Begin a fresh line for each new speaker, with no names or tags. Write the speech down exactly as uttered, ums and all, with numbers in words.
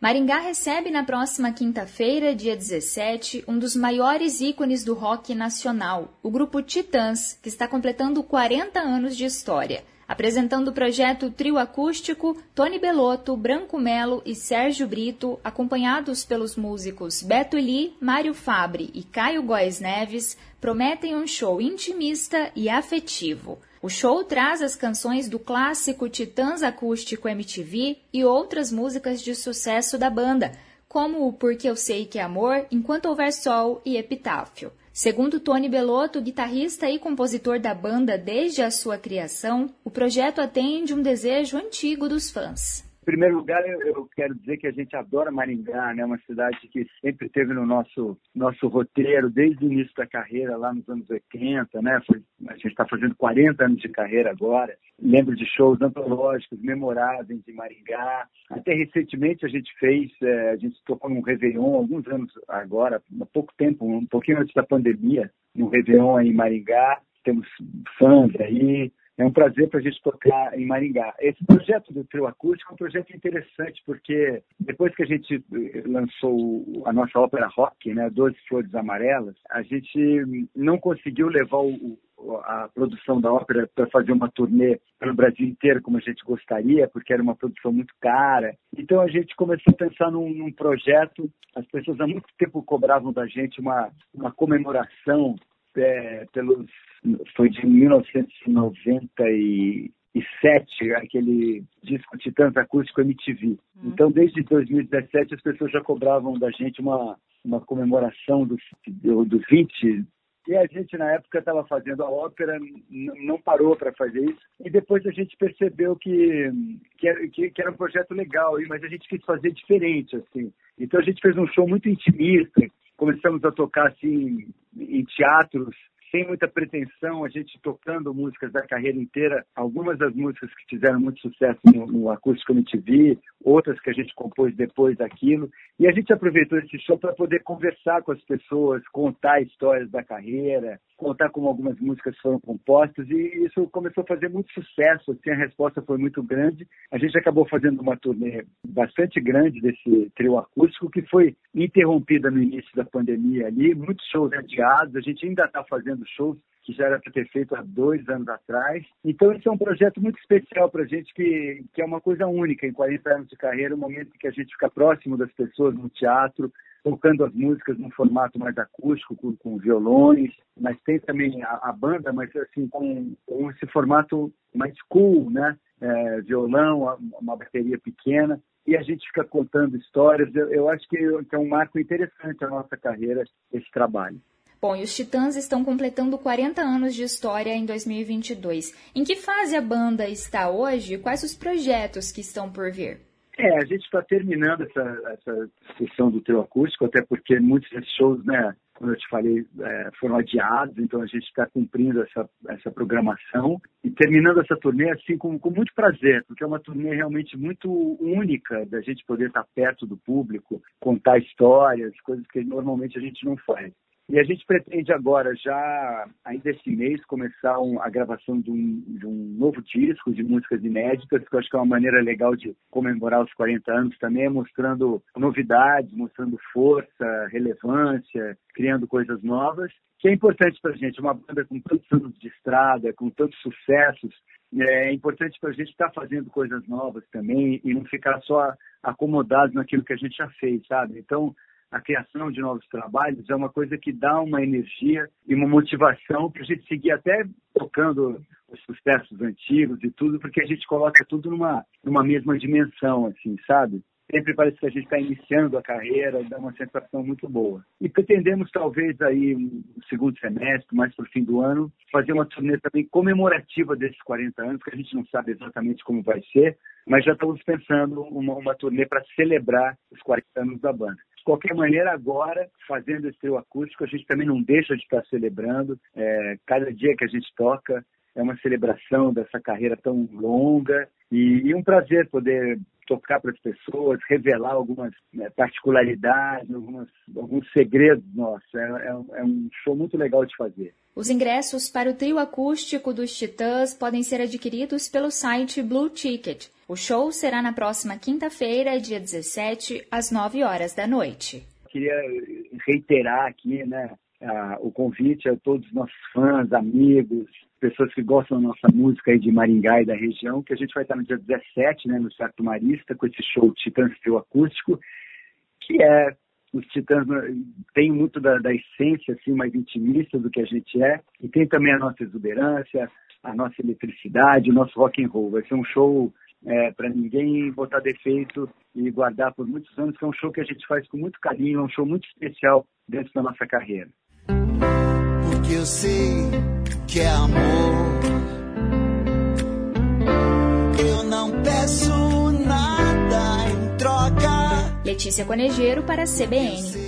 Maringá recebe na próxima quinta-feira, dia dezessete, um dos maiores ícones do rock nacional, o grupo Titãs, que está completando quarenta anos de história. Apresentando o projeto Trio Acústico, Tony Bellotto, Branco Melo e Sérgio Brito, acompanhados pelos músicos Beto Lee, Mário Fabre e Caio Góes Neves, prometem um show intimista e afetivo. O show traz as canções do clássico Titãs Acústico M T V e outras músicas de sucesso da banda, como o Porque Eu Sei Que é Amor, Enquanto Houver Sol e Epitáfio. Segundo Tony Bellotto, guitarrista e compositor da banda desde a sua criação, o projeto atende um desejo antigo dos fãs.
Em primeiro lugar, eu quero dizer que a gente adora Maringá, né? Uma cidade que sempre esteve no nosso, nosso roteiro desde o início da carreira, lá nos anos oitenta, né? Foi, a gente está fazendo quarenta anos de carreira agora. Lembro de shows antológicos, memoráveis em Maringá. Até recentemente a gente fez, é, a gente tocou num Réveillon, alguns anos agora, há pouco tempo, um pouquinho antes da pandemia, num Réveillon em Maringá. Temos fãs aí. É um prazer para a gente tocar em Maringá. Esse projeto do Trio Acústico é um projeto interessante porque depois que a gente lançou a nossa ópera rock, né, Doze Flores Amarelas, a gente não conseguiu levar o, a produção da ópera para fazer uma turnê pelo Brasil inteiro como a gente gostaria, porque era uma produção muito cara. Então a gente começou a pensar num, num projeto. As pessoas há muito tempo cobravam da gente uma, uma comemoração É, pelos, foi de mil novecentos e noventa e sete, aquele disco Titãs Acústico M T V. Hum. Então, desde dois mil e dezessete, as pessoas já cobravam da gente uma, uma comemoração dos, dos vinte. E a gente, na época, estava fazendo a ópera, n- não parou para fazer isso. E depois a gente percebeu que, que, era, que, que era um projeto legal, mas a gente quis fazer diferente, assim. Então, a gente fez um show muito intimista. Começamos a tocar assim em teatros, sem muita pretensão, a gente tocando músicas da carreira inteira, algumas das músicas que fizeram muito sucesso no, no Acústico M T V, outras que a gente compôs depois daquilo, e a gente aproveitou esse show para poder conversar com as pessoas, contar histórias da carreira, contar como algumas músicas foram compostas, e isso começou a fazer muito sucesso, assim, a resposta foi muito grande. A gente acabou fazendo uma turnê bastante grande desse trio acústico, que foi interrompida no início da pandemia ali, muitos shows adiados, a gente ainda está fazendo shows que já era para ter feito há dois anos atrás. Então, esse é um projeto muito especial para a gente, que, que é uma coisa única em quarenta anos de carreira, um momento em que a gente fica próximo das pessoas no teatro, tocando as músicas num formato mais acústico, com, com violões, mas tem também a, a banda, mas assim, com, com esse formato mais cool, né? É, violão, uma bateria pequena, e a gente fica contando histórias. Eu, eu acho que, que é um marco interessante na nossa carreira, esse trabalho.
Bom, e os Titãs estão completando quarenta anos de história em dois mil e vinte e dois. Em que fase a banda está hoje e quais os projetos que estão por vir?
É, a gente está terminando essa, essa sessão do trio acústico, até porque muitos desses shows, né, como eu te falei, é, foram adiados, então a gente está cumprindo essa, essa programação e terminando essa turnê assim com, com muito prazer, porque é uma turnê realmente muito única, da gente poder estar perto do público, contar histórias, coisas que normalmente a gente não faz. E a gente pretende agora, já ainda esse mês, começar um, a gravação de um, de um novo disco de músicas inéditas, que eu acho que é uma maneira legal de comemorar os quarenta anos também, mostrando novidades, mostrando força, relevância, criando coisas novas, que é importante para a gente. Uma banda com tantos anos de estrada, com tantos sucessos, é importante para a gente estar fazendo coisas novas também e não ficar só acomodado naquilo que a gente já fez, sabe? Então, a criação de novos trabalhos é uma coisa que dá uma energia e uma motivação para a gente seguir até tocando os sucessos antigos e tudo, porque a gente coloca tudo numa, numa mesma dimensão, assim, sabe? Sempre parece que a gente está iniciando a carreira e dá uma sensação muito boa. E pretendemos, talvez, aí, no segundo semestre, mais para o fim do ano, fazer uma turnê também comemorativa desses quarenta anos, que a gente não sabe exatamente como vai ser, mas já estamos pensando uma, uma turnê para celebrar os quarenta anos da banda. De qualquer maneira, agora, fazendo esse trio acústico, a gente também não deixa de estar celebrando. É, cada dia que a gente toca é uma celebração dessa carreira tão longa e, e um prazer poder tocar para as pessoas, revelar algumas né, particularidades, algumas, alguns segredos nossos. É, é, é um show muito legal de fazer.
Os ingressos para o trio acústico dos Titãs podem ser adquiridos pelo site Blue Ticket. O show será na próxima quinta-feira, dia dezessete, às nove horas da noite.
Queria reiterar aqui, né, a, o convite a todos os nossos fãs, amigos, pessoas que gostam da nossa música aí de Maringá e da região, que a gente vai estar no dia dezessete, né, no Teatro Marista, com esse show Titãs Trio Acústico, que é, os Titãs tem muito da, da essência, assim, mais intimista do que a gente é, e tem também a nossa exuberância, a nossa eletricidade, o nosso rock and roll. Vai ser um show é, para ninguém botar defeito e guardar por muitos anos, que é um show que a gente faz com muito carinho, é um show muito especial dentro da nossa carreira.
Porque eu sei que é amor, eu não peço nada em troca.
Letícia Conejeiro para a C B N.